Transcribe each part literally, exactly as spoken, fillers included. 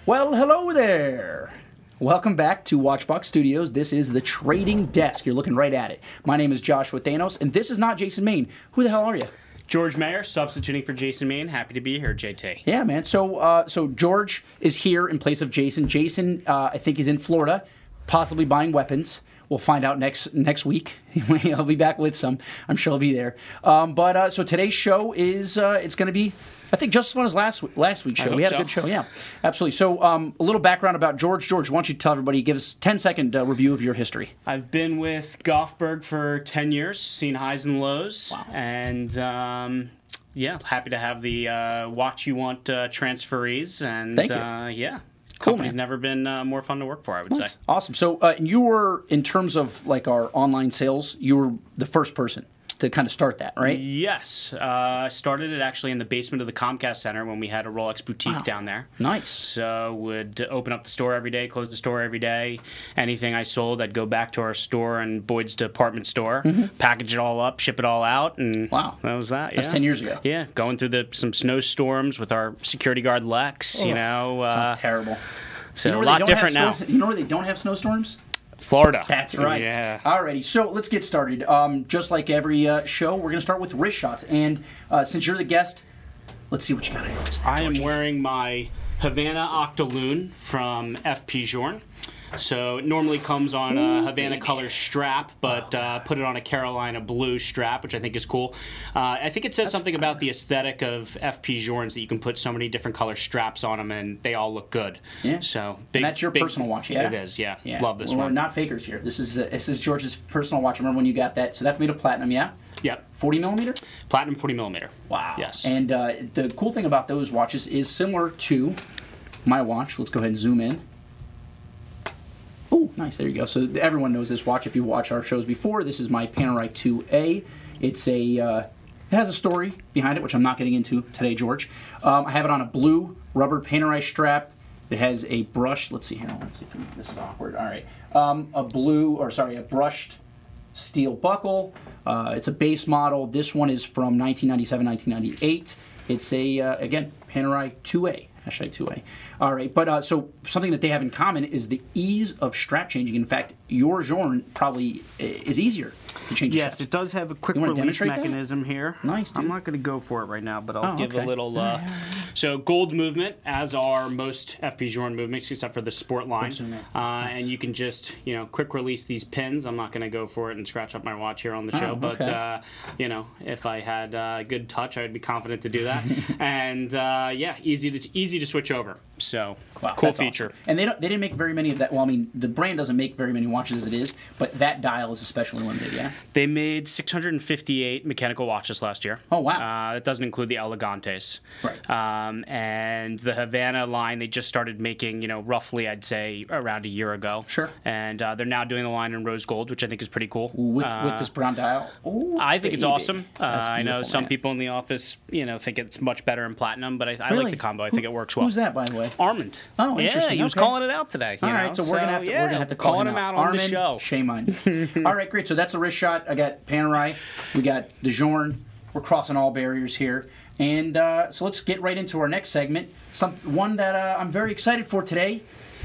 Well, hello there. Welcome back to Watchbox Studios. This is the Trading Desk. You're looking right at it. My name is Joshua Thanos, and this is not Jason Main. Who the hell are you? George Mayer, substituting for Jason Main. Happy to be here, J T. Yeah, man. So, uh, so George is here in place of Jason. Jason, uh, I think, is in Florida, possibly buying weapons. We'll find out next next week. He'll be back with some. I'm sure he'll be there. Um, but uh, so today's show is uh, it's going to be, I think, just as fun as last last week's show. We had so. a good show, yeah, absolutely. So um, a little background about George. George, why don't you tell everybody, give us a ten second uh, review of your history. I've been with Goffberg for ten years, seen highs and lows, wow. and um, yeah, happy to have the uh, Watch You Want uh, transferees, and Thank you. Uh, yeah. Cool, Company's man. never been uh, more fun to work for, I would Nice. say. Awesome. So uh, you were, in terms of like our online sales, you were the first person to kind of start that, right? Yes. Uh, I started it actually in the basement of the Comcast Center when we had a Rolex boutique Wow. down there. Nice. So would open up the store every day, close the store every day. Anything I sold, I'd go back to our store and Boyd's department store, mm-hmm. package it all up, ship it all out, and wow, that was that. That's yeah. ten years ago. Yeah, going through the some snowstorms with our security guard Lex. Oh, you know, sounds uh, terrible. So you know a lot different now. Snow- you know where they don't have snowstorms? Florida. That's right. Yeah. Alrighty, so let's get started. Um, just like every uh, show, we're going to start with wrist shots. And uh, since you're the guest, let's see what you got on your wrist. I am wearing my Havana Octaloon from F P Journe. So it normally comes on a Havana color strap, but uh, put it on a Carolina blue strap, which I think is cool. Uh, I think it says That's something fire. about the aesthetic of F P Journes that you can put so many different color straps on them, and they all look good. Yeah. So big, and that's your big, personal watch, yeah? It is, yeah. yeah. Love this well, one. We're not fakers here. This is uh, this is George's personal watch. I remember when you got that. So that's made of platinum, yeah? Yep. forty millimeter? Platinum forty millimeter. Wow. Yes. And uh, the cool thing about those watches is similar to my watch. Let's go ahead and zoom in. Oh, nice. There you go. So everyone knows this watch if you watch our shows before. This is my Panerai two A. It's a, uh, it has a story behind it, which I'm not getting into today, George. Um, I have it on a blue rubber Panerai strap. It has a brush. Let's see here. Let's see if we, this is awkward. All right. Um, a blue, or sorry, a brushed steel buckle. Uh, it's a base model. This one is from nineteen ninety-seven, nineteen ninety-eight. It's a, uh, again, Panerai two A. Hashtag two A. All right, but uh, so something that they have in common is the ease of strap changing. In fact, your Journe probably is easier to change. Yes, straps. it does have a quick You wanna release demonstrate that? mechanism here. Nice, dude. I'm not going to go for it right now, but I'll Oh, Give okay. a little, uh, so gold movement, as are most F P Journe movements, except for the sport line. zoom in. Uh, Nice. And you can just, you know, quick release these pins. I'm not going to go for it and scratch up my watch here on the Oh, show, but, okay. uh, you know, if I had uh, good touch, I would be confident to do that. And, uh, yeah, easy to easy to switch over. So, Wow, cool that's feature. awesome. And they don't, they didn't make very many of that. Well, I mean, the brand doesn't make very many watches as it is, but that dial is especially limited, yeah? They made six hundred fifty-eight mechanical watches last year. Oh, wow. Uh, that doesn't include the Elegantes. Right. Um, and the Havana line, they just started making, you know, roughly, I'd say, around a year ago. Sure. And uh, they're now doing the line in rose gold, which I think is pretty cool. With, Uh, with this brown dial? Ooh, I think it's baby. awesome. Uh, That's I know beautiful, some man. people in the office, you know, think it's much better in platinum, but I, I Really? like the combo. I Who- think it works well. Who's that, by the way? Armand. Oh, yeah, interesting. he was Okay. calling it out today. you All right, know, so we're gonna have to yeah, we're gonna have to call calling him him out on Armin, the show. Shame on you. All right, great. So that's a wrist shot. I got Panerai. We got the Journe. We're crossing all barriers here, and uh, so let's get right into our next segment. Some one that uh, I'm very excited for today.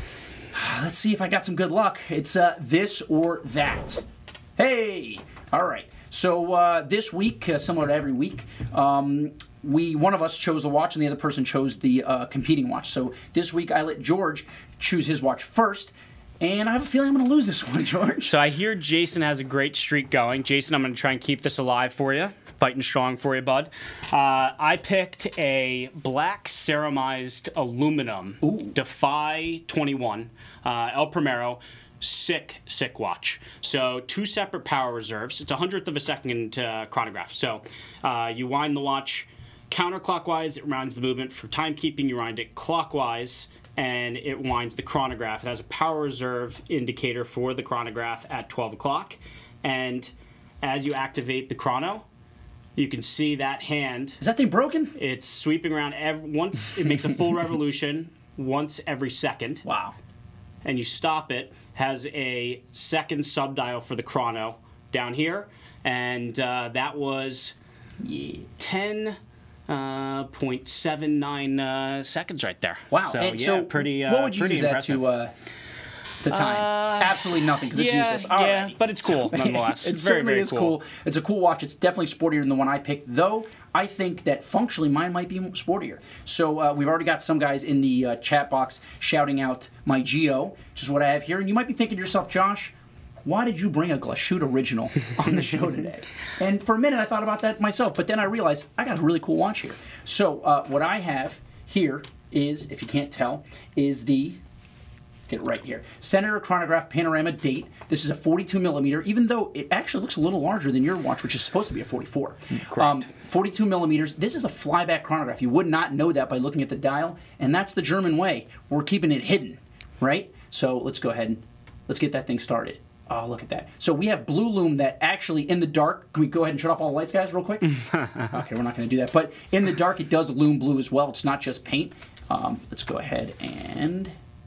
Let's see if I got some good luck. It's uh, this or that. Hey, all right. So uh, this week, uh, similar to every week, um, we one of us chose the watch and the other person chose the uh, competing watch. So this week I let George choose his watch first, and I have a feeling I'm going to lose this one, George. So I hear Jason has a great streak going. Jason, I'm going to try and keep this alive for you. Fighting strong for you, bud. Uh, I picked a black ceramized aluminum Ooh. Defy twenty-one uh, El Primero. Sick, sick watch. So two separate power reserves. It's a hundredth of a second uh, chronograph. So uh, you wind the watch counterclockwise. It rounds the movement. For timekeeping, you wind it clockwise, and it winds the chronograph. It has a power reserve indicator for the chronograph at twelve o'clock. And as you activate the chrono, you can see that hand. Is that thing broken? It's sweeping around every, once. It makes a full revolution once every second. Wow. And you stop it, has a second subdial for the chrono down here, and uh, that was Yeah. ten Uh, zero point seven nine uh, seconds right there. Wow. So, and yeah, so pretty, uh, what would you pretty use that impressive. to, uh, to time? Uh, Absolutely nothing, because it's yeah, useless. All yeah, right. but it's cool nonetheless. It It's very, certainly very is cool. cool. It's a cool watch. It's definitely sportier than the one I picked, though I think that functionally mine might be sportier. So uh, we've already got some guys in the uh, chat box shouting out my Geo, which is what I have here. And you might be thinking to yourself, Josh, why did you bring a Glashute original on the show today? And for a minute I thought about that myself, but then I realized I got a really cool watch here. So uh, what I have here is, if you can't tell, is the, let's get it right here, Senator Chronograph Panorama Date. This is a forty-two millimeter, even though it actually looks a little larger than your watch, which is supposed to be a forty-four. Correct. Um, forty-two millimeters. This is a flyback chronograph. You would not know that by looking at the dial, and that's the German way. We're keeping it hidden, right? So let's go ahead and let's get that thing started. Oh, look at that. So we have blue lume that actually, in the dark, can we go ahead and shut off all the lights, guys, real quick? Okay, we're not going to do that. But in the dark, it does lume blue as well. It's not just paint. Um, let's go ahead and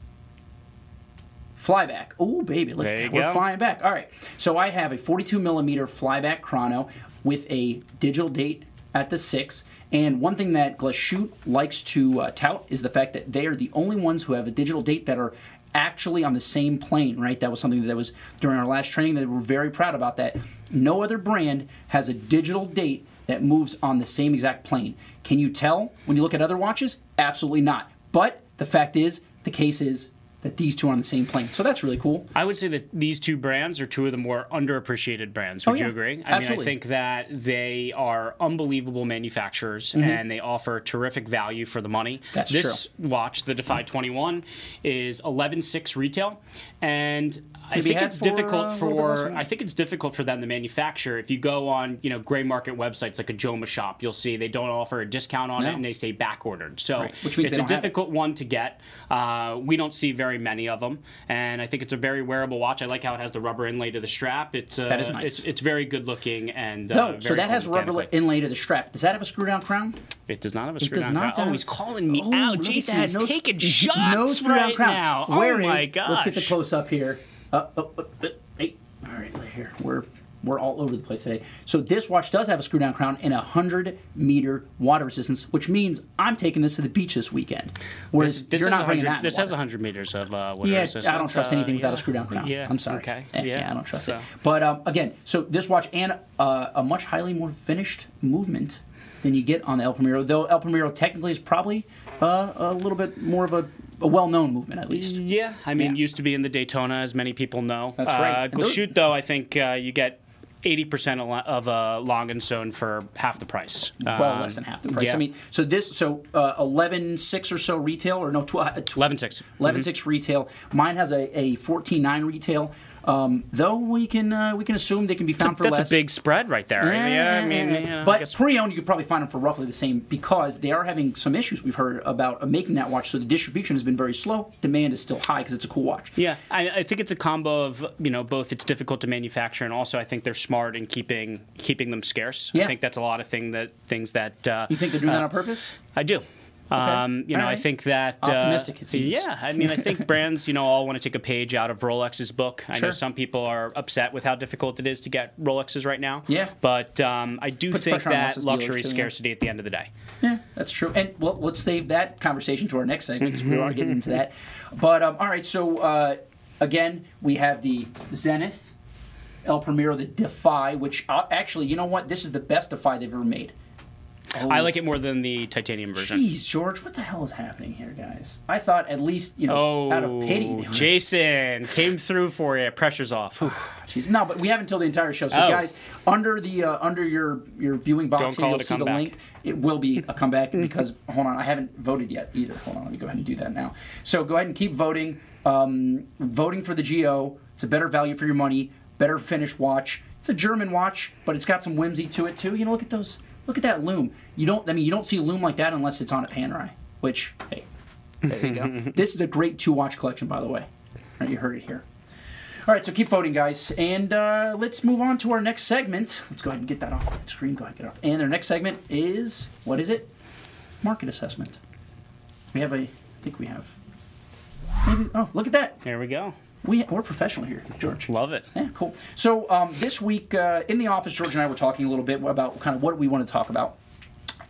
flyback. Oh, baby, look There at you that. We're go. flying back. All right. So I have a forty-two millimeter flyback chrono with a digital date at the six. And one thing that Glashute likes to uh, tout is the fact that they are the only ones who have a digital date that are actually on the same plane, right? That was something that was during our last training that we're very proud about that. No other brand has a digital date that moves on the same exact plane. Can you tell when you look at other watches? Absolutely not. But the fact is, the case is that these two are on the same plane. So that's really cool. I would say that these two brands are two of the more underappreciated brands. Would Oh, you yeah. agree? I Absolutely. mean, I think that they are unbelievable manufacturers Mm-hmm. and they offer terrific value for the money. That's this watch, the Defy twenty-one, is eleven six retail, and I it be think had it's for, difficult uh, a little bit less for than that? I think it's difficult for them to manufacture. If you go on, you know, gray market websites like a Joma Shop, you'll see they don't offer a discount on No. it, and they say back ordered. So Right. Which means it's they a don't have it. difficult one to get. Uh, we don't see very many of them, and I think it's a very wearable watch. I like how it has the rubber inlay to the strap. It's uh, That is nice. It's, it's very good looking and uh, No, very so that cool has rubber mechanically. inlay to the strap. Does that have a screw down crown? It does not have a It screw does down not. crown. have- Oh, he's calling me Oh, out. look at Jason that. is No- taking no shots screw down right crown. now. Where oh my is- gosh. Let's get the close up here. Uh, oh, oh, oh, hey, all right, right here. We're we're all over the place today. So this watch does have a screw down crown and a hundred meter water resistance, which means I'm taking this to the beach this weekend. Whereas This, this you're has not bringing 100 that. in This the has water. one hundred meters of uh, water Yeah, resistance. I don't trust uh, anything without yeah. a screw down crown. Yeah, I'm sorry. Okay. Eh, Yeah, yeah, I don't trust so. it. But um, again, so this watch and uh, a much highly more finished movement than you get on the El Primero, though El Primero technically is probably uh, a little bit more of a, a well-known movement, at least. Yeah, I mean, Yeah. used to be in the Daytona, as many people know. That's right. Uh, And those- Glashute, though, I think uh, you get eighty percent of a long and sewn for half the price. Well, Um, less than half the price. yeah. I mean, so this, so uh, eleven six or so retail, or no, twelve, eleven six. eleven six retail. Mine has a, a fourteen nine retail. Um, though we can uh, we can assume they can be found for That's less. a big spread right there. Yeah, I mean, you know, I but guess- pre-owned, you could probably find them for roughly the same because they are having some issues. We've heard about uh, making that watch, so the distribution has been very slow. Demand is still high because it's a cool watch. Yeah, I, I think it's a combo of, you know, both it's difficult to manufacture and also I think they're smart in keeping keeping them scarce. Yeah. I think that's a lot of thing that things that uh, You think they're doing uh, that on purpose? I do. Um, you know, All I right. think that uh, Optimistic, it seems. Yeah, I mean, I think brands, you know, all want to take a page out of Rolex's book. I Sure. know some people are upset with how difficult it is to get Rolexes right now. Yeah. but um, I do Puts think pressure on that us as dealers, luxury too, is yeah. scarcity at the end of the day. Yeah, that's true. And well, let's save that conversation to our next segment because we are getting into that. But um, all right, so uh, again, we have the Zenith, El Primero, the Defy, which uh, actually, you know what? This is the best Defy they've ever made. Oh, I like it more than the titanium version. Jeez, George, what the hell is happening here, guys? I thought at least, you know, Oh, out of pity. they would- Jason came through for you. Pressure's off. Whew. Jeez. No, but we have until the entire show. So, Oh. guys, under the uh, under your your viewing box, Don't here, call you'll it a see the comeback. link. It will be a comeback because hold on, I haven't voted yet either. Hold on, let me go ahead and do that now. So go ahead and keep voting. Um, voting for the G O. It's a better value for your money, better finished watch. It's a German watch, but it's got some whimsy to it too. You know, look at those. Look at that lume. You don't. I mean, you don't see a lume like that unless it's on a Panerai. Which, hey, there you go. This is a great two watch collection, by the way. All right, you heard it here. All right, so keep voting, guys, and uh, let's move on to our next segment. Let's go ahead and get that off the screen. Go ahead, get it off. And our next segment is what is it? Market assessment. We have a. I think we have. Maybe. Oh, look at that. There we go. We we're professional here, George. Love it. Yeah, cool. So um, this week uh, in the office, George and I were talking a little bit about kind of what we want to talk about.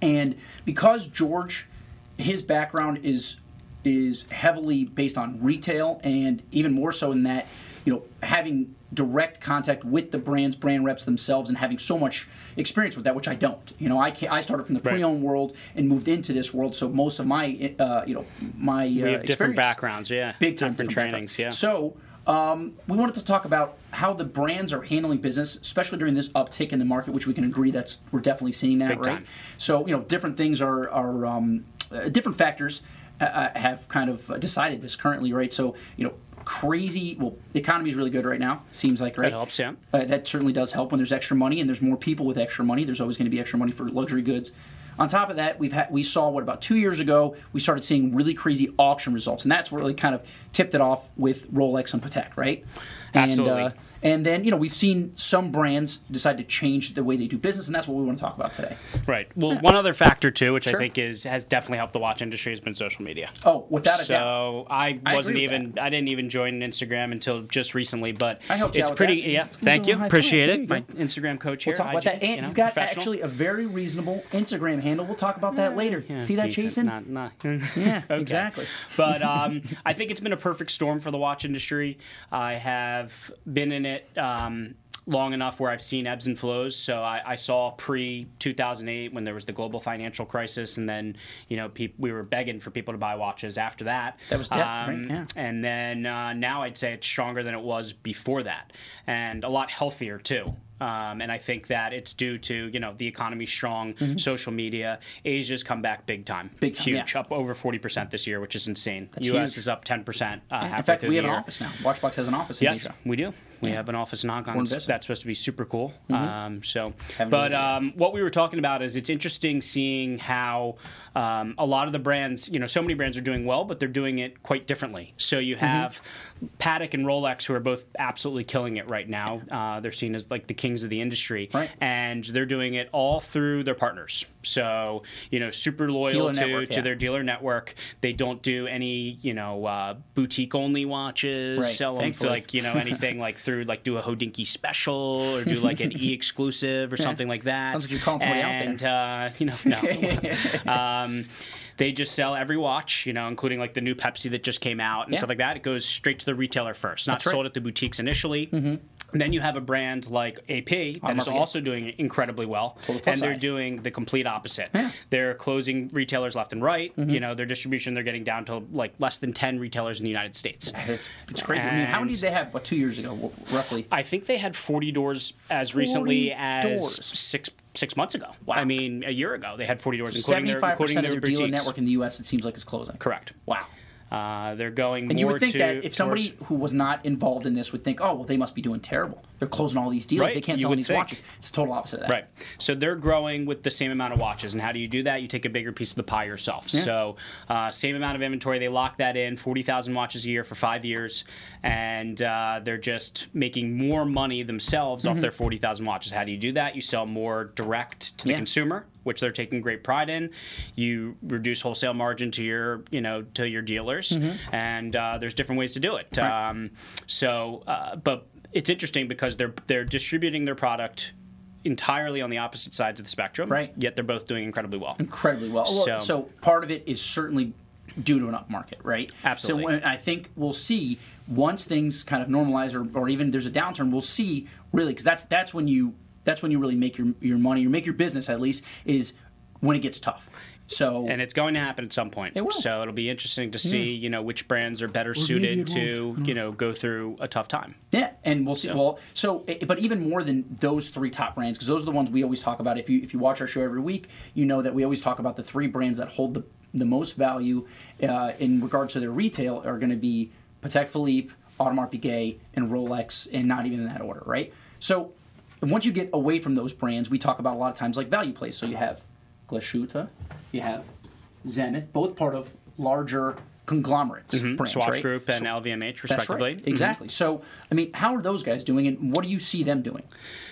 And because George, his background is is heavily based on retail, and even more so in that, you know, having direct contact with the brands, brand reps themselves, and having so much experience with that, which I don't. You know, I can I started from the Right. pre-owned world and moved into this world, so most of my, uh, you know, my uh, We have different experience- backgrounds, yeah. big time different, different trainings, backgrounds. yeah. So um, we wanted to talk about how the brands are handling business, especially during this uptick in the market, which we can agree that's we're definitely seeing that, Big right? time. So you know, different things are are um, uh, different factors uh, have kind of uh, decided this currently, right? So you know. Crazy. Well, the economy is really good right now. Seems like, right? That helps, yeah. Uh, that certainly does help when there's extra money and there's more people with extra money. There's always going to be extra money for luxury goods. On top of that, we've had we saw what about two years ago we started seeing really crazy auction results, and that's what really kind of tipped it off with Rolex and Patek, right? Absolutely. And, uh, and then you know we've seen some brands decide to change the way they do business, and that's what we want to talk about today. Right. Well, one other factor too, which Sure. I think is has definitely helped the watch industry, has been social media. Oh, without a doubt. So I I wasn't agree with even I didn't even join Instagram until just recently, but I helped you it's out with pretty that. yeah. Let's give Thank you you, a high five. appreciate There it. you My go. Instagram coach here. We'll talk about I G, that. And you know, he's got professional. actually a very reasonable Instagram handle. We'll talk about that later. Yeah, See that, decent. Jason? Not, not. Yeah, Okay. exactly. But um, I think it's been a perfect storm for the watch industry. I have been in it um, long enough where I've seen ebbs and flows. So I, I saw pre two thousand eight when there was the global financial crisis, and then you know peop- we were begging for people to buy watches after that. That was death, right? Yeah. And then uh, now I'd say it's stronger than it was before that, and a lot healthier too. Um, and I think that it's due to, you know, the economy's strong, social media. Asia's come back big time. Mm-hmm. Big time, Huge, yeah. up over forty percent this year, which is insane. That's U S huge. is up ten percent uh, halfway In fact, through we the have an year. office now. Watchbox has an office in Yes, Asia. we do. We Yeah. have an office in Hong Kong. We're in That's business. supposed to be super cool. Um, so, Haven't but visited yet. um, what we were talking about is it's interesting seeing how um, a lot of the brands, you know, so many brands are doing well, but they're doing it quite differently. So you Mm-hmm. have Patek and Rolex, who are both absolutely killing it right now. Uh, they're seen as like the kings of the industry, Right. and they're doing it all through their partners. So you know, super loyal Dealer to, network, to yeah. their dealer network. They don't do any, you know, uh, boutique only watches. Right, Sell them thankfully. like you know anything like through like do a Hodinkee special or do like an e exclusive or something like that. Sounds like you're calling somebody out there. and, uh, you know, no. um, they just sell every watch, you know, including like the new Pepsi that just came out and Yeah. stuff like that. It goes straight to the retailer first, not That's right. sold at the boutiques initially. Mm-hmm. Then you have a brand like A P that is Automark, yeah. also doing incredibly well, Total flip and they're side. doing the complete opposite. Yeah. They're closing retailers left and right. Mm-hmm. You know, their distribution, they're getting down to like less than ten retailers in the United States. It's, it's crazy. I mean, how many And- did they have? What, two years ago, wh- roughly? I think they had forty doors as recently forty as doors. six six months ago. Wow. I mean, a year ago they had forty doors, including their, Seventy-five including percent their of their dealer boutiques. network in the U S it seems like is closing. Correct. Wow. Uh, they're going And more you would think to, that if somebody towards- who was not involved in this would think, oh, well, they must be doing terrible. They're closing all these deals. Right, They can't you sell would these think. watches. It's the total opposite of that. Right. So they're growing with the same amount of watches. And how do you do that? You take a bigger piece of the pie yourself. So uh, same amount of inventory. They lock that in, forty thousand watches a year for five years. And uh, they're just making more money themselves Mm-hmm. off their forty thousand watches. How do you do that? You sell more direct to the Yeah. consumer, which they're taking great pride in. You reduce wholesale margin to your, you know, to your dealers. And uh, there's different ways to do it. Mm-hmm. Right. Um, so, uh, but it's interesting because they're they're distributing their product entirely on the opposite sides of the spectrum. Right. Yet they're both doing incredibly well. Incredibly well. Well, So- So, part of it is certainly due to an up market, right? Absolutely. So when I think we'll see once things kind of normalize, or, or even there's a downturn, we'll see really because that's that's when you that's when you really make your your money, you make your business at least is when it gets tough. So And it's going to happen at some point. It will. So it'll be interesting to see, you know, which brands are better suited to, you know, go through a tough time. yeah, and we'll see. Well, so eh, but even more than those three top brands, because those are the ones we always talk about. If you if you watch our show every week, you know that we always talk about the three brands that hold the the most value uh, in regards to their retail are going to be Patek Philippe, Audemars Piguet, and Rolex, and not even in that order, right? So once you get away from those brands, we talk about a lot of times like value plays. So you have Glashütte, you have Zenith, both part of larger conglomerates, brands, Swatch right? Group and So- L V M H, That's respectively. right. Exactly. So, I mean, how are those guys doing, and what do you see them doing?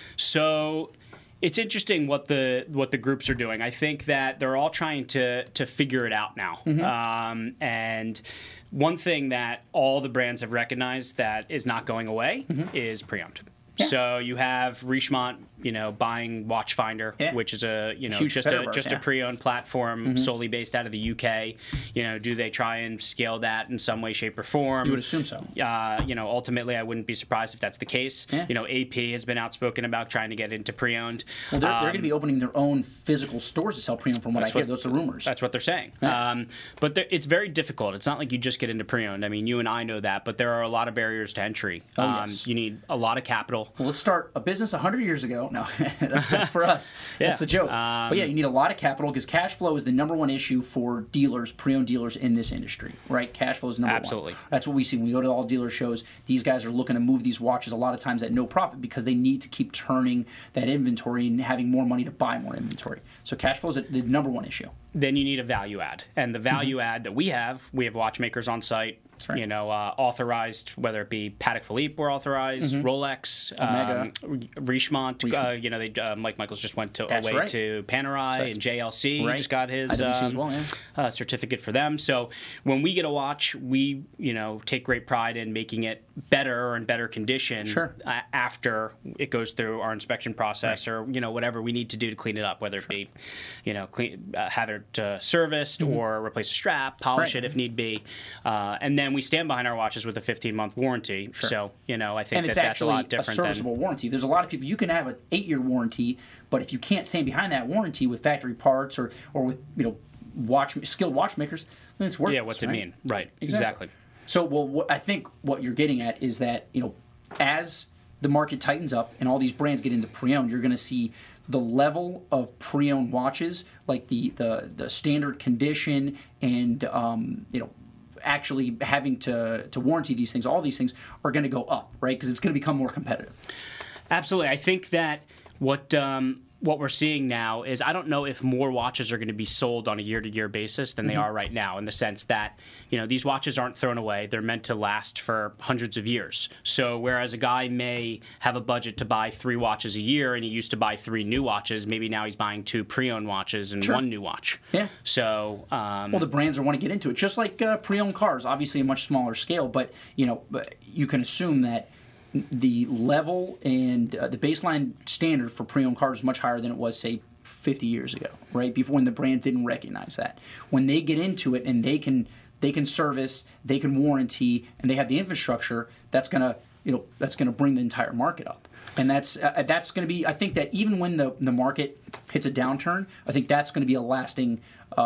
So it's interesting what the what the groups are doing. I think that they're all trying to to figure it out now. Mm-hmm. Um, and one thing that all the brands have recognized that is not going away Mm-hmm. is pre-owned. So you have Richemont you know, buying Watchfinder, Yeah. which is a you know Huge just a competitor of just ours, a yeah. pre-owned platform Mm-hmm. solely based out of the U K. You know, do they try and scale that in some way, shape, or form? You would assume so. Uh, you know, ultimately, I wouldn't be surprised if that's the case. Yeah. You know, A P has been outspoken about trying to get into pre-owned. Well, they're, they're Um, going to be opening their own physical stores to sell pre-owned, from what I That's hear. what- Those are rumors. That's what they're saying. Yeah. Um, but there, it's very difficult. It's not like you just get into pre-owned. I mean, you and I know that, but there are a lot of barriers to entry. Oh, um, yes. You need a lot of capital. Well, let's start a business one hundred years ago. No, that's, that's for us. Yeah. That's the joke. Um, but yeah, you need a lot of capital because cash flow is the number one issue for dealers, pre-owned dealers in this industry, right? Cash flow is number Absolutely. one. That's what we see when we go to all dealer shows. These guys are looking to move these watches a lot of times at no profit because they need to keep turning that inventory and having more money to buy more inventory. So cash flow is the number one issue. Then you need a value add. And the value Mm-hmm. add that we have, we have watchmakers on site, right. you know, uh, authorized, whether it be Patek Philippe were authorized, Rolex, Omega. um, Richemont, Mm-hmm. Richemont. Uh, you know, they, uh, Mike Michaels just went to, That's away right. to Panerai, that's- and J L C right. just got his I W C as um, well, yeah. uh, certificate for them. So when we get a watch, we, you know, take great pride in making it better or in better condition Sure. uh, after it goes through our inspection process or, you know, whatever we need to do to clean it up, whether it be, you know, clean, uh, have it uh, serviced or replace a strap, polish Mm-hmm. Right. it if need be. Uh, and then we stand behind our watches with a fifteen-month warranty. So, you know, I think And that it's that's a actually lot a, different serviceable warranty. There's a lot of people, you can have an eight-year warranty, but if you can't stand behind that warranty with factory parts or, or with, you know, watch skilled watchmakers, then it's than... worthless. Yeah, what's it right? mean? Right, Exactly. exactly. So, well, what I think what you're getting at is that, you know, as the market tightens up and all these brands get into pre-owned, you're going to see the level of pre-owned watches, like the the, the standard condition and, um, you know, actually having to, to warranty these things, all these things are going to go up, right? Because it's going to become more competitive. Absolutely. I think that what um, what we're seeing now is I don't know if more watches are going to be sold on a year-to-year basis than they are right now, in the sense that, you know, these watches aren't thrown away. They're meant to last for hundreds of years. So whereas a guy may have a budget to buy three watches a year and he used to buy three new watches, maybe now he's buying two pre-owned watches and Sure. one new watch. Yeah. So um, Well, the brands want to get into it, just like uh, pre-owned cars, obviously a much smaller scale, but, you know, but you can assume that the level and uh, the baseline standard for pre-owned cars is much higher than it was, say, fifty years ago, right? Before, when the brand didn't recognize that. When they get into it and they can they can service, they can warranty, and they have the infrastructure, that's gonna you know that's gonna bring the entire market up. And that's uh, that's going to be. I think that even when the the market hits a downturn, I think that's going to be a lasting.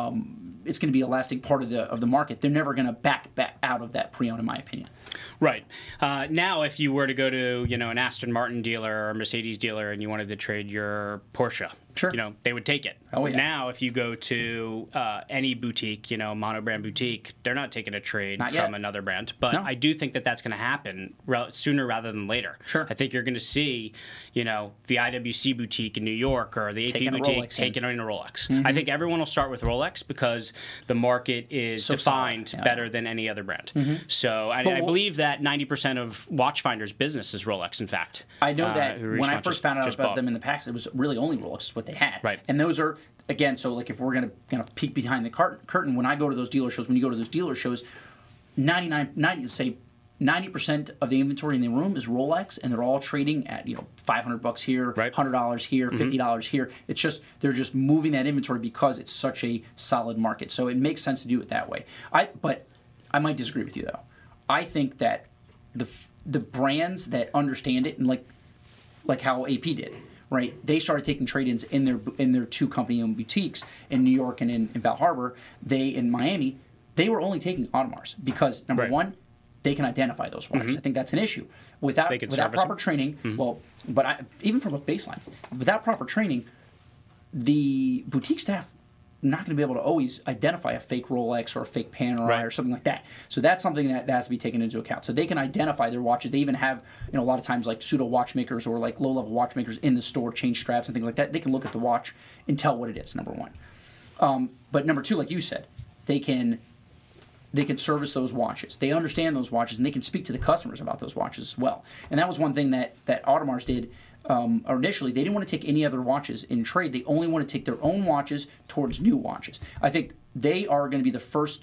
Um, it's going to be a lasting part of the of the market. They're never going to back back out of that pre-owned, in my opinion. Right. Uh, now, if you were to go to, you know, an Aston Martin dealer or a Mercedes dealer and you wanted to trade your Porsche, Sure. you know, they would take it. Oh, yeah. Now, if you go to uh, any boutique, you know, monobrand boutique, they're not taking a trade Not from yet. another brand. But No. I do think that that's going to happen re- sooner rather than later. Sure. I think you're going to see, you know, the I W C boutique in New York or the A P Taking a boutique Rolex in. taking in a Rolex. I think everyone will start with Rolex because the market is So defined solid, yeah. better than any other brand. So I, But I wha- believe that ninety percent of Watchfinder's business is Rolex, in fact. I know Uh, that who when I Richemont first just- found out just about bought. them in the packs, it was really only Rolex is what they had. Right. And those are, again, so like if we're gonna gonna peek behind the cart- curtain, when I go to those dealer shows, when you go to those dealer shows, ninety-nine, ninety, say ninety percent of the inventory in the room is Rolex, and they're all trading at, you know, five hundred bucks here, Right. one hundred dollars here, fifty dollars here. It's just they're just moving that inventory because it's such a solid market. So it makes sense to do it that way. I but I might disagree with you though. I think that the f- the brands that understand it, and like like how A P did, right? They started taking trade-ins in their in their two company-owned boutiques in New York and in, in Bal Harbor. They in Miami, they were only taking Audemars because number Right. one, they can identify those watches. I think that's an issue. Without They can without service proper them. training, well, but I, even from a baseline, without proper training, the boutique staff not going to be able to always identify a fake Rolex or a fake Panerai Right. or something like that. So that's something that has to be taken into account. So they can identify their watches. They even have, you know, a lot of times like pseudo watchmakers or like low-level watchmakers in the store, change straps and things like that. They can look at the watch and tell what it is, number one. Um, but number two, like you said, they can they can service those watches. They understand those watches, and they can speak to the customers about those watches as well. And that was one thing that, that Audemars did um, initially. They didn't want to take any other watches in trade. They only want to take their own watches towards new watches. I think they are going to be the first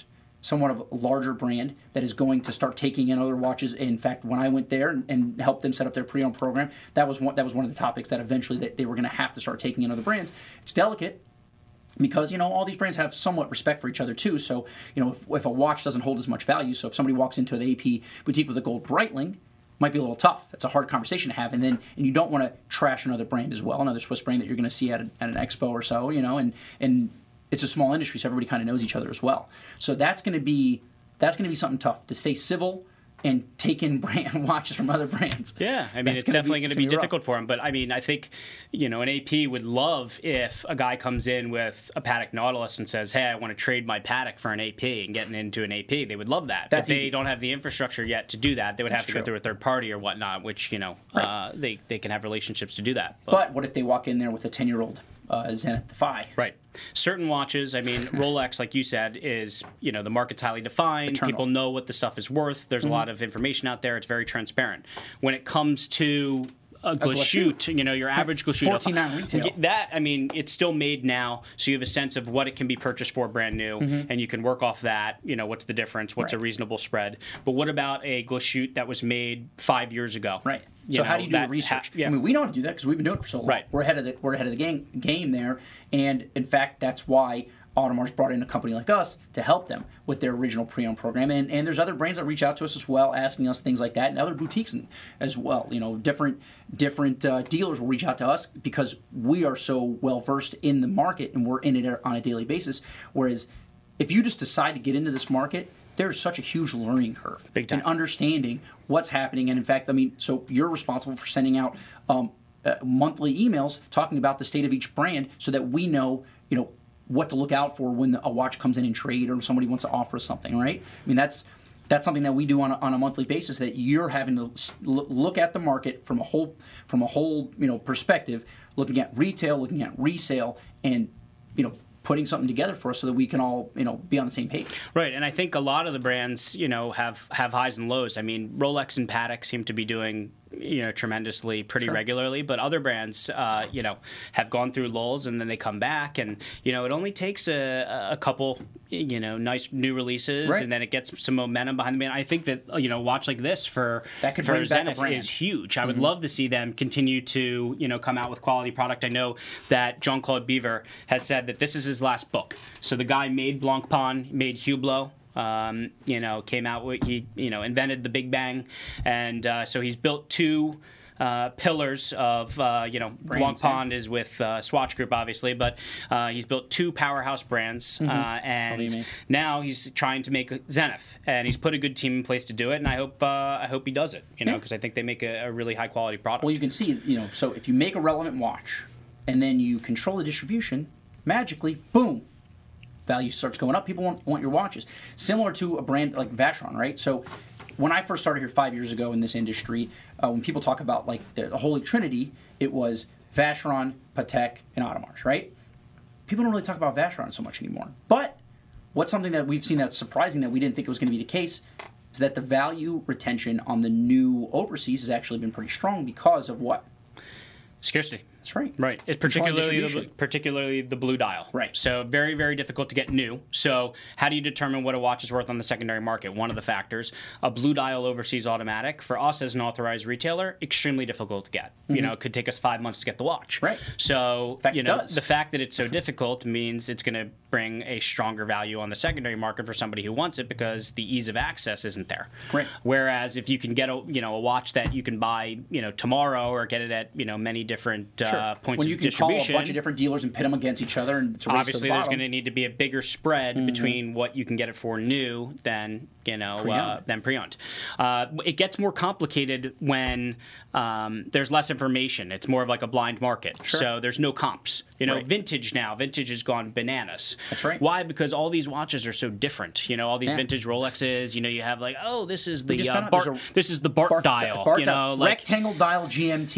somewhat of a larger brand that is going to start taking in other watches. In fact, when I went there and, and helped them set up their pre-owned program, that was one that was one of the topics that eventually that they were going to have to start taking in other brands. It's delicate because, you know, all these brands have somewhat respect for each other too. So, you know, if, if a watch doesn't hold as much value, so if somebody walks into the A P boutique with a gold Breitling, might be a little tough. It's a hard conversation to have, and then and you don't want to trash another brand as well, another Swiss brand that you're going to see at, a, at an expo or so, you know, and and it's a small industry, so everybody kind of knows each other as well. So that's going to be that's going to be something tough to stay civil and take in brand watches from other brands. Yeah, I mean, That's it's gonna definitely be- going to it's be gonna be difficult for him. But I mean, I think, you know, an A P would love if a guy comes in with a Patek Nautilus and says, "Hey, I want to trade my Patek for an A P and getting into an A P." They would love that. That's but they easy. don't have the infrastructure yet to do that. They would have That's to true. go through a third party or whatnot, which, you know, Right. uh, they, they can have relationships to do that. But what if they walk in there with a ten-year-old uh, Zenith Defy? Right. Certain watches, I mean, Rolex, like you said, is, you know, the market's highly defined. Eternal. People know what the stuff is worth. There's Mm-hmm. a lot of information out there. It's very transparent. When it comes to a Glashütte. Glashütte, you know, your average Glashütte. fourteen nine retail. That, I mean, it's still made now, so you have a sense of what it can be purchased for brand new, and you can work off that. You know, what's the difference? What's a Mm-hmm. Right. reasonable spread? But what about a Glashütte that was made five years ago? Right. You So how know, do you do that the research? ha- yeah. I mean, we know how to do that because we've been doing it for so long. Right. We're ahead of the we're ahead of the game game there, and in fact, that's why Audemars brought in a company like us to help them with their original pre-owned program. And and there's other brands that reach out to us as well, asking us things like that, and other boutiques in- as well. You know, different different uh, dealers will reach out to us because we are so well versed in the market and we're in it on a daily basis. Whereas if you just decide to get into this market, there's such a huge learning curve Big time. in understanding what's happening. And in fact, I mean, so you're responsible for sending out um, uh, monthly emails talking about the state of each brand so that we know, you know, what to look out for when a watch comes in in trade or somebody wants to offer us something, right? I mean, that's that's something that we do on a, on a monthly basis, that you're having to s- loo- look at the market from a whole from a whole you know perspective, looking at retail, looking at resale, and you know putting something together for us so that we can all you know be on the same page. Right, and I think a lot of the brands, you know, have have highs and lows. I mean, Rolex and Patek seem to be doing, you know, tremendously pretty Sure. regularly, but other brands, uh, you know, have gone through lulls and then they come back, and you know, it only takes a, a couple, you know, nice new releases, Right. and then it gets some momentum behind the brand. I think that you know, a watch like this for That could for bring back a Zenith brand. is huge. I would love to see them continue to, you know, come out with quality product. I know that Jean-Claude Beaver has said that this is his last book. So the guy made Blancpain, made Hublot. Um, you know, came out with, he, you know, invented the Big Bang, and uh, so he's built two uh, pillars of, uh, you know, Brands, Blancpain is with uh, Swatch Group, obviously, but uh, he's built two powerhouse brands, uh, What do you and mean? now he's trying to make Zenith, and he's put a good team in place to do it, and I hope, uh, I hope he does it, you know, Yeah. because I think they make a, a really high quality product. Well, you can see, you know, so if you make a relevant watch and then you control the distribution, magically, boom, value starts going up. People want, want your watches. Similar to a brand like Vacheron, right? So when I first started here five years ago in this industry, uh, when people talk about like the, the Holy Trinity, it was Vacheron, Patek, and Audemars, right? People don't really talk about Vacheron so much anymore. But what's something that we've seen that's surprising that we didn't think it was going to be the case is that the value retention on the new overseas has actually been pretty strong because of what? Scarcity. That's right. Right. It's Controlling particularly the, distribution. particularly the blue dial. Right. So very, very difficult to get new. So how do you determine what a watch is worth on the secondary market? One of the factors. A blue dial overseas automatic, for us as an authorized retailer, extremely difficult to get. You know, it could take us five months to get the watch. Right. So, fact, you it know, does. the fact that it's so difficult means it's going to bring a stronger value on the secondary market for somebody who wants it because the ease of access isn't there. Right. Whereas if you can get a, you know, a watch that you can buy, you know, tomorrow or get it at, you know, many different uh, points when of you can call a distribution. bunch of different dealers and pit them against each other, and it's a race Obviously, to the there's bottom. going to need to be a bigger spread Mm-hmm. between what you can get it for new than you know uh, Pre-owned. than pre-owned. Uh, it gets more complicated when um, there's less information. It's more of like a blind market. Sure. So there's no comps. You know, Right. vintage now. Vintage has gone bananas. That's right. Why? Because all these watches are so different. You know, all these Yeah. vintage Rolexes. You know, you have like, oh, this is the just uh, found out Bart. there's a This is the Bart, Bart dial. Bart you dial. know, like rectangle dial G M T,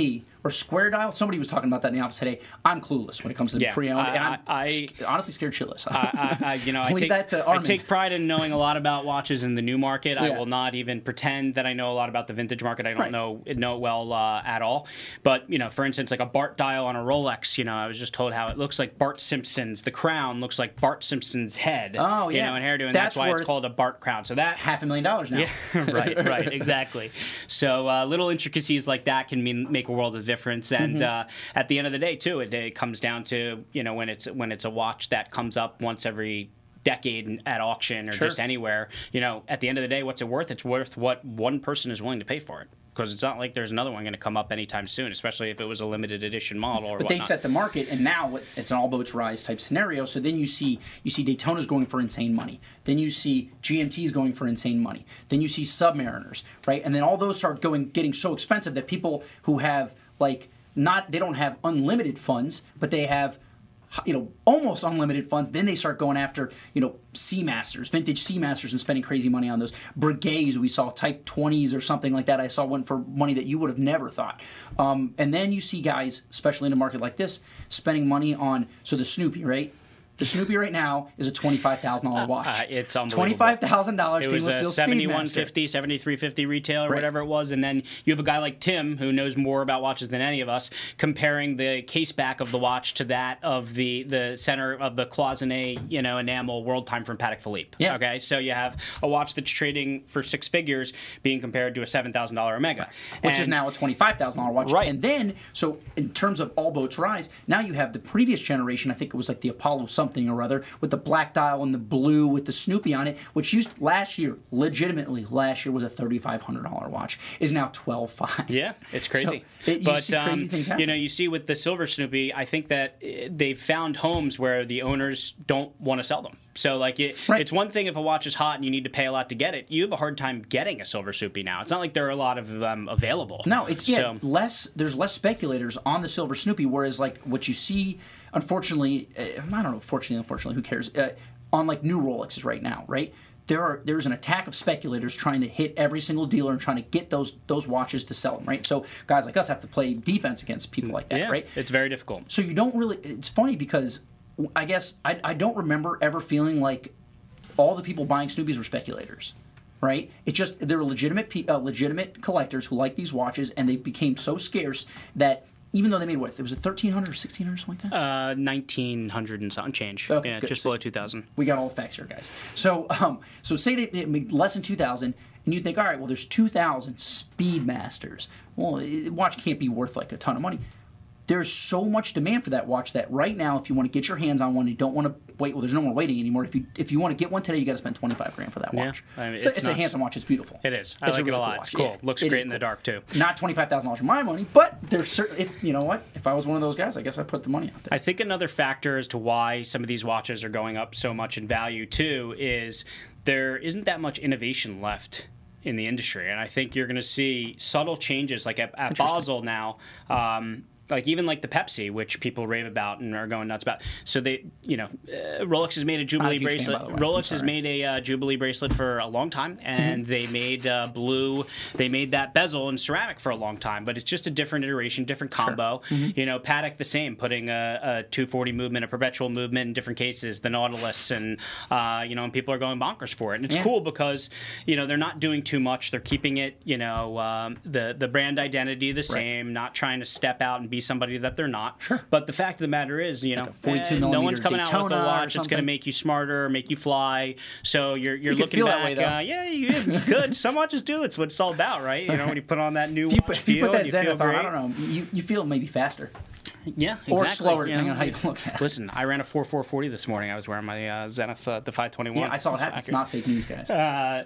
or square dial. Somebody was talking about that in the office today. I'm clueless when it comes to Yeah, pre-owned, I- and I'm I- I- sc- honestly scared shitless. I, I, I, you know, I Leave take, that to I Armin. take pride in knowing a lot about watches in the new market. I Yeah. will not even pretend that I know a lot about the vintage market. I don't Right. know know it well uh, at all. But you know, for instance, like a Bart dial on a Rolex. You know, I was just told how it looks like Bart Simpson's. The crown looks like Bart Simpson's head. Oh, you yeah. know, and hairdo, and That's that's, why worth it's called a Bart crown. So that Half a million dollars now. Yeah, right, right, exactly. So uh, little intricacies like that can mean make a world of difference. And Mm-hmm. uh, at the end of the day, too, it, it comes down to you know when it's when it's a watch that comes up once every decade at auction or Sure. just anywhere. You know, at the end of the day, what's it worth? It's worth what one person is willing to pay for it. Because it's not like there's another one going to come up anytime soon, especially if it was a limited edition model or But whatnot. they set the market, and now it's an all boats rise type scenario. So then you see you see Daytona's going for insane money. Then you see G M T's going for insane money. Then you see Submariners, right? And then all those start going getting so expensive that people who have like not they don't have unlimited funds, but they have you know almost unlimited funds. Then they start going after you know Seamasters, vintage Seamasters, and spending crazy money on those Breguets. We saw Type twenties or something like that. I saw one for money that you would have never thought. Um, and then you see guys, especially in a market like this, spending money on so the Snoopy, right? The Snoopy right now is a twenty-five thousand dollars watch. Uh, it's unbelievable. twenty-five thousand dollars It was stainless a steel seventy-one Speedmaster. fifty, seventy-three fifty retail or Right. whatever it was, and then you have a guy like Tim who knows more about watches than any of us, comparing the case back of the watch to that of the the center of the cloisonne, you know, enamel world time from Patek Philippe. Yeah. Okay, so you have a watch that's trading for six figures being compared to a seven thousand dollar Omega, Which is And- now a twenty-five thousand dollars watch. Right. And then, so in terms of all boats rise, now you have the previous generation, I think it was like the Apollo something or other, with the black dial and the blue with the Snoopy on it, which used last year, legitimately last year was a thirty-five hundred dollars watch, is now twelve thousand five hundred dollars. Yeah, it's crazy. So, it- you but see crazy um, things you happen. know, you see with the silver Snoopy, I think that uh, they've found homes where the owners don't want to sell them. So, like, it, Right. it's one thing if a watch is hot and you need to pay a lot to get it. You have a hard time getting a silver Snoopy now. It's not like there are a lot of them available. No, it's yeah, So, less. There's less speculators on the silver Snoopy, whereas like what you see, unfortunately, uh, I don't know. Fortunately, unfortunately, who cares? Uh, on like new Rolexes right now, right? There are there's an attack of speculators trying to hit every single dealer and trying to get those those watches to sell them, right? So guys like us have to play defense against people like that, yeah, right? it's very difficult. So you don't really. It's funny because I guess I, I don't remember ever feeling like all the people buying Snoopys were speculators, right? It's just they're legitimate pe- uh, legitimate collectors who like these watches, and they became so scarce that even though they made what it was a thirteen hundred or sixteen hundred something like that. Uh, nineteen hundred and something change. Okay, yeah, good. just below two thousand. We got all the facts here, guys. So, um, so say they, they made less than two thousand, and you think, all right, well, there's two thousand Speedmasters. Well, a watch can't be worth like a ton of money. There's so much demand for that watch that right now, if you want to get your hands on one, you don't want to wait. Well, there's no more waiting anymore. If you if you want to get one today, you got to spend twenty-five grand for that Yeah, watch. I mean, So it's it's a nuts. handsome watch. It's beautiful. It is. I It's a like it a really lot. cool It's watch. cool. Yeah, Looks it great is in the cool. dark too. Not twenty-five thousand dollars for my money, but there's certainly. If you know what, if I was one of those guys, I guess I put the money out there. I think another factor as to why some of these watches are going up so much in value too is there isn't that much innovation left in the industry, and I think you're going to see subtle changes. Like at, at interesting. Basel now, um, like even like the Pepsi, which people rave about and are going nuts about. So they, you know, uh, Rolex has made a Jubilee huge fan, bracelet. by the way. I'm Rolex has sorry. made a uh, Jubilee bracelet for a long time, and Mm-hmm. they made uh, blue. They made that bezel in ceramic for a long time, but it's just a different iteration, different combo. Mm-hmm. You know, Patek the same, putting a, a two forty movement, a perpetual movement in different cases, the Nautilus, and uh, you know, and people are going bonkers for it. And it's Yeah. cool because you know they're not doing too much. They're keeping it, you know, um, the the brand identity the same, not trying to step out and be somebody that they're not. Sure. But the fact of the matter is, you know, a forty-two eh, no millimeter one's coming out with Daytona a or watch that's going to something. make you smarter, make you fly. So you're you're You could looking feel back. that way, though. uh, yeah, you, you could. Some watches do. It's what it's all about, right? You know, when you put on that new If you watch put, if you feel, put that you feel Zenith on, great. I don't know, you, you feel maybe faster. Yeah, Or exactly. slower, You depending know, on how you look at it. Listen, I ran a four four forty this morning. I was wearing my uh, Zenith, uh, the five twenty-one. Yeah, I saw it That's happen. It's accurate. not fake news, guys. Uh,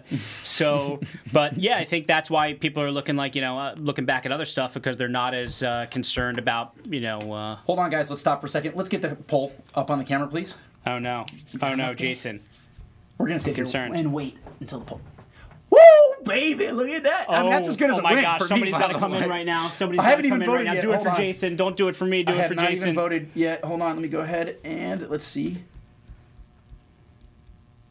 so, but yeah, I think that's why people are looking like you know uh, looking back at other stuff because they're not as uh, concerned about you know. Uh, Hold on, guys. Let's stop for a second. Let's get the poll up on the camera, please. oh no, oh no, Jason. We're gonna sit here Concerned. and wait until the poll. Woo, baby! Look at that. I mean, that's as good as oh a my win gosh, for somebody's me. got to come in right now. Somebody's I got to haven't come even in right voted now. yet. Do it Hold for on. Jason. Don't do it for me. Do I it have for not Jason. even voted yet. Hold on. Let me go ahead and let's see.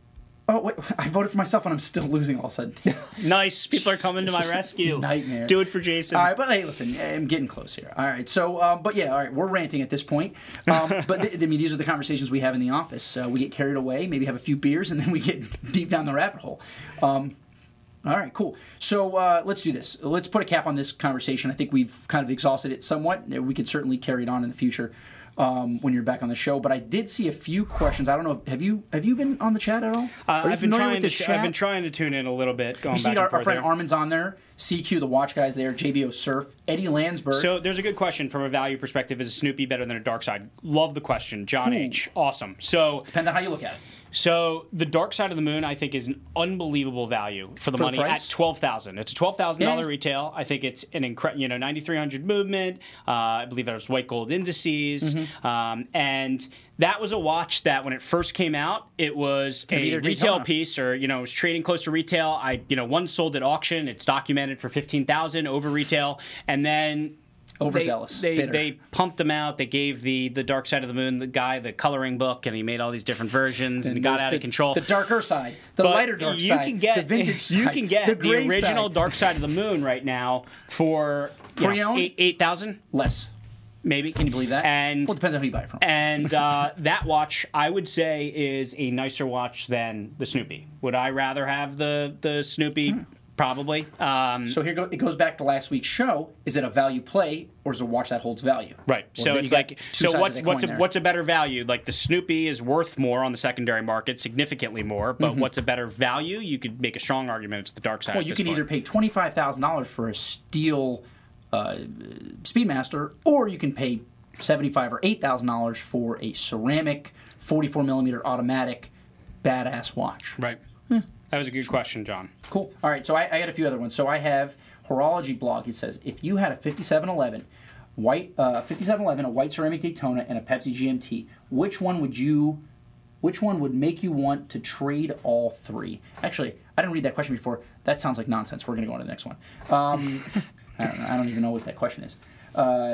Oh, wait, I voted for myself and I'm still losing all of a sudden. Nice. People are coming to my rescue. Nightmare. Do it for Jason. All right, but hey, listen, I'm getting close here. All right, so, um, but yeah, all right, we're ranting at this point. Um, but th- I mean, these are the conversations we have in the office. Uh, we get carried away, maybe have a few beers, and then we get deep down the rabbit hole. Um, all right, cool. So uh, let's do this. Let's put a cap on this conversation. I think we've kind of exhausted it somewhat. We could certainly carry it on in the future. Um, when you're back on the show, but I did see a few questions. I don't know. If, have you have you been on the chat at all? Uh, Are you I've been familiar trying with to. this Ch- chat? I've been trying to tune in a little bit. Going You see back our, and our forth friend there. Armin's on there. C Q, the watch guy's there. J B O Surf. Eddie Landsberg. So there's a good question from a value perspective. Is a Snoopy better than a Dark Side? Love the question, John Ooh. H. Awesome. So Depends on how you look at it. So the Dark Side of the Moon, I think, is an unbelievable value for the For the money price? at twelve thousand. It's a twelve thousand Yeah. dollar retail. I think it's an incredible, you know, ninety three hundred movement. Uh, I believe there's white gold indices, Mm-hmm. um, and that was a watch that when it first came out, it was Gonna be a their retail Daytona. piece, or you know, it was trading close to retail. I, you know, one sold at auction. It's documented for fifteen thousand over retail, and then. Overzealous. They, they, bitter. they pumped them out. They gave the, the Dark Side of the Moon, the guy, the coloring book, and he made all these different versions, and, it got there's out the, of control. The darker side, the But lighter dark you side, can get, the vintage you side, can get the, the, gray original side. Dark Side of the Moon right now for you know, Pre-owned? eight eight thousand, Less. maybe. Can you believe that? And well, it depends on who you buy it from. and uh, that watch, I would say, is a nicer watch than the Snoopy. Would I rather have the the Snoopy? Hmm. Probably. Um, So here go, it goes back to last week's show. Is it a value play or is it a watch that holds value? Right. Well, so then it's you got like two sides so of what's that what's a, coin there. what's a better value? Like the Snoopy is worth more on the secondary market, significantly more, but Mm-hmm. what's a better value? You could make a strong argument it's the Dark Side. Well, at you this can point. either pay twenty-five thousand dollars for a steel uh, Speedmaster, or you can pay seventy-five or eight thousand dollars for a ceramic forty-four millimeter automatic badass watch. Right. That was a good question, John. Cool. All right, so I, I got a few other ones. So I have Horology blog. It says if you had a fifty-seven eleven white, uh, fifty-seven eleven, a white ceramic Daytona, and a Pepsi G M T, which one would you, which one would make you want to trade all three? Actually, I didn't read that question before. That sounds like nonsense. We're going to go on to the next one. Um, I don't know. I don't even know what that question is. Uh,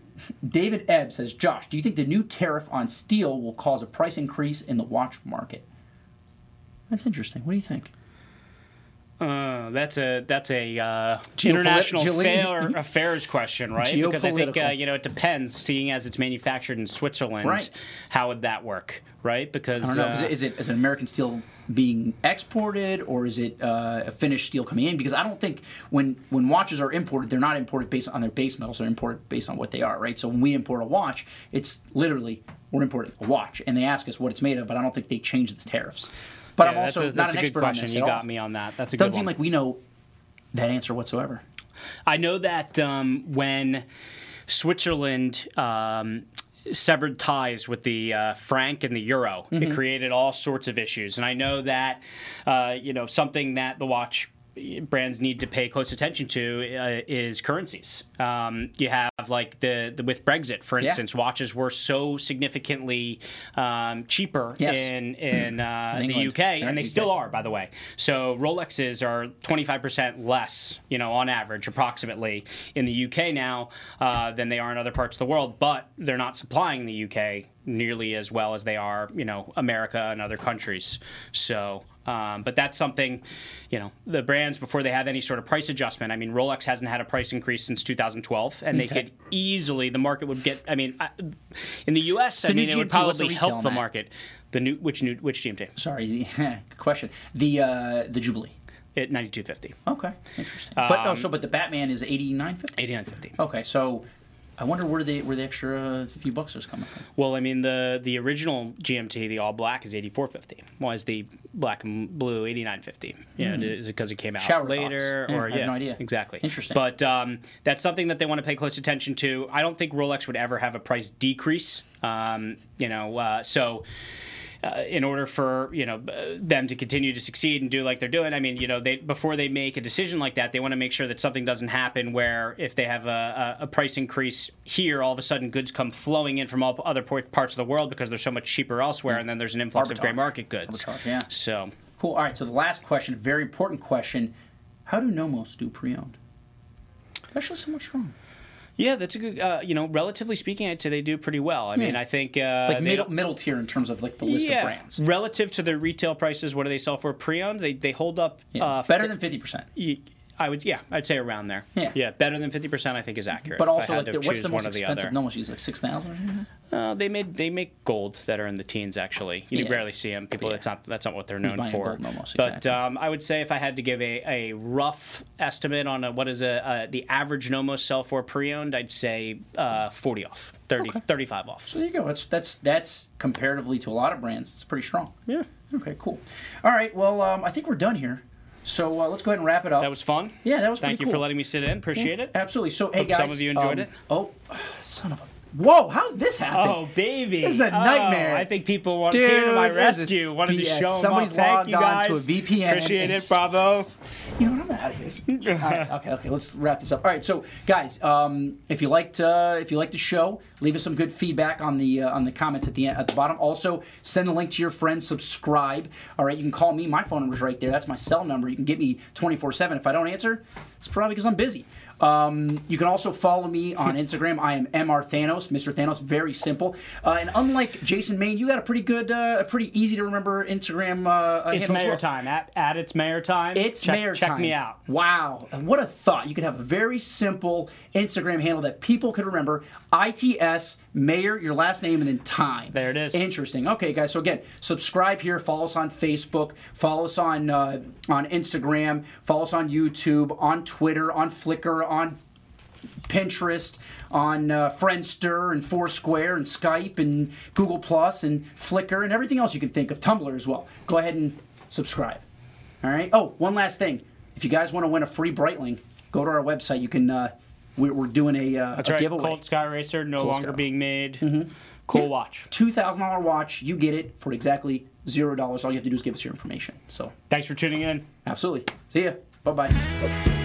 David Ebb says, Josh, do you think the new tariff on steel will cause a price increase in the watch market? That's interesting. What do you think? Uh, that's a that's a uh, Geopolit- international Gilli- fair affairs question, right? Because I think uh, Geopolitical. you know it depends. Seeing as it's manufactured in Switzerland, Right. how would that work, right? Because I don't know. uh, is, it, is it is it American steel being exported, or is it uh, a finished steel coming in? Because I don't think when when watches are imported, they're not imported based on their base metals. They're imported based on what they are, right? So when we import a watch, it's literally we're importing a watch, and they ask us what it's made of, but I don't think they change the tariffs. But I'm yeah, that's also a, not that's an a good expert question. on this You at got all. me on that. That's a Doesn't good seem one. like we know that answer whatsoever. I know that um, when Switzerland um, severed ties with the uh, franc and the euro, Mm-hmm. it created all sorts of issues. And I know that uh, you know something that the watch brands need to pay close attention to uh, is currencies. Um, you have like the, the with Brexit, for Yeah. instance, watches were so significantly um, cheaper Yes. in in, uh, In the England. U K, They're and they in the U K. still are, by the way. So Rolexes are twenty-five percent less, you know, on average, approximately, in the U K now uh, than they are in other parts of the world. But they're not supplying the U K nearly as well as they are, you know, America and other countries. So. Um, but that's something, you know, the brands, before they have any sort of price adjustment. I mean, Rolex hasn't had a price increase since two thousand twelve, and they Okay. could easily, the market would get, I mean, I, in the U S, I The new mean, it would G M T, what's the probably retail help on the that? market. The new, which new, which G M T? Sorry, good question. The uh, the Jubilee. At ninety-two fifty. Okay, interesting. but Um, no, so but the Batman is eighty-nine fifty. eighty-nine fifty. Okay, so I wonder where the where the extra few bucks is coming from. Well, I mean, the the original G M T, the all black, is eighty-four fifty. Why is the black and blue eighty-nine fifty? You know, is it because it came out Hmm. Shower later, thoughts. Yeah, or I have yeah, no idea. exactly. Interesting. But um, that's something that they want to pay close attention to. I don't think Rolex would ever have a price decrease. Um, you know, uh, so. Uh, in order for you know uh, them to continue to succeed and do like they're doing, I mean, you know, they before they make a decision like that, they want to make sure that something doesn't happen where if they have a, a, a price increase here, all of a sudden goods come flowing in from all other por- parts of the world because they're so much cheaper elsewhere, and then there's an influx of Arbitrage. gray market goods. Arbitrage, yeah. So Cool. All right. So the last question, very important question: how do Nomos do pre-owned? Especially so much strong. Yeah, that's a good. Uh, you know, relatively speaking, I'd say they do pretty well. I mean, Yeah. I think uh, Like they middle don't- middle tier in terms of like the list yeah, of brands. relative to the retail prices. What do they sell for pre-owned? They they hold up Yeah. uh, Better fi- than fifty percent. y- I would, yeah, I'd say around there. Yeah. yeah, better than fifty percent. I think is accurate. But if I also, had like, to the, what's choose the one most or the expensive? other. No one she's like six thousand or something. Uh, they made they make gold that are in the teens. Actually, you Yeah. rarely see them. People, Yeah. that's not that's not what they're Who's known buying for. gold Momos, But exactly. um, I would say if I had to give a, a rough estimate on a, what is a, a the average Nomos sell for pre-owned, I'd say uh, forty off, thirty, Okay. thirty-five off. So there you go. That's that's that's comparatively to a lot of brands, it's pretty strong. Yeah, Okay, cool. All right, well, um, I think we're done here. So uh, let's go ahead and wrap it up. that was fun. yeah, that was Thank pretty you cool. for letting me sit in. Appreciate it. Absolutely. So, hey Hope guys, some of you enjoyed um, it. Oh, son of a! Whoa! How did this happen? Oh, baby. This is a Oh, nightmare. I think people want, Dude, came to my this is rescue. Wanted B S. to show them Somebody's off. Thank logged you on guys. to a V P N. Appreciate it. Bravo. You know what? I'm out of here. All right, okay, okay. Let's wrap this up. All right, so guys, um, if you liked uh, if you liked the show, leave us some good feedback on the uh, on the comments at the at the bottom. Also, send the link to your friends. Subscribe. All right, you can call me. My phone number's right there. That's my cell number. You can get me twenty-four seven. If I don't answer, it's probably because I'm busy. Um, you can also follow me on Instagram. I am M R Thanos, Mister Thanos. Very simple. Uh, and unlike Jason Maine, you got a pretty good, uh, a pretty easy to remember Instagram. Uh, It's handle as mayor well. time. At, at it's mayor time. It's check, mayor check time. me out. Wow, what a thought! You could have a very simple Instagram handle that people could remember. I T S mayor, your last name, and then time. There it is. Interesting. Okay, guys. So again, subscribe here. Follow us on Facebook. Follow us on uh, on Instagram. Follow us on YouTube, on Twitter, on Flickr, on Pinterest, on uh, Friendster and Foursquare and Skype and Google Plus and Flickr and everything else you can think of. Tumblr as well. Go ahead and subscribe. All right. Oh, one last thing. If you guys want to win a free Breitling, go to our website. You can. Uh, we're, we're doing a, uh, That's a right. giveaway. Colt Sky Racer, no Colt longer Sky. being made. Mm-hmm. Cool Yeah. watch. two thousand dollars watch. You get it for exactly zero dollars. All you have to do is give us your information. So, Thanks for tuning in. absolutely. See ya. Bye bye.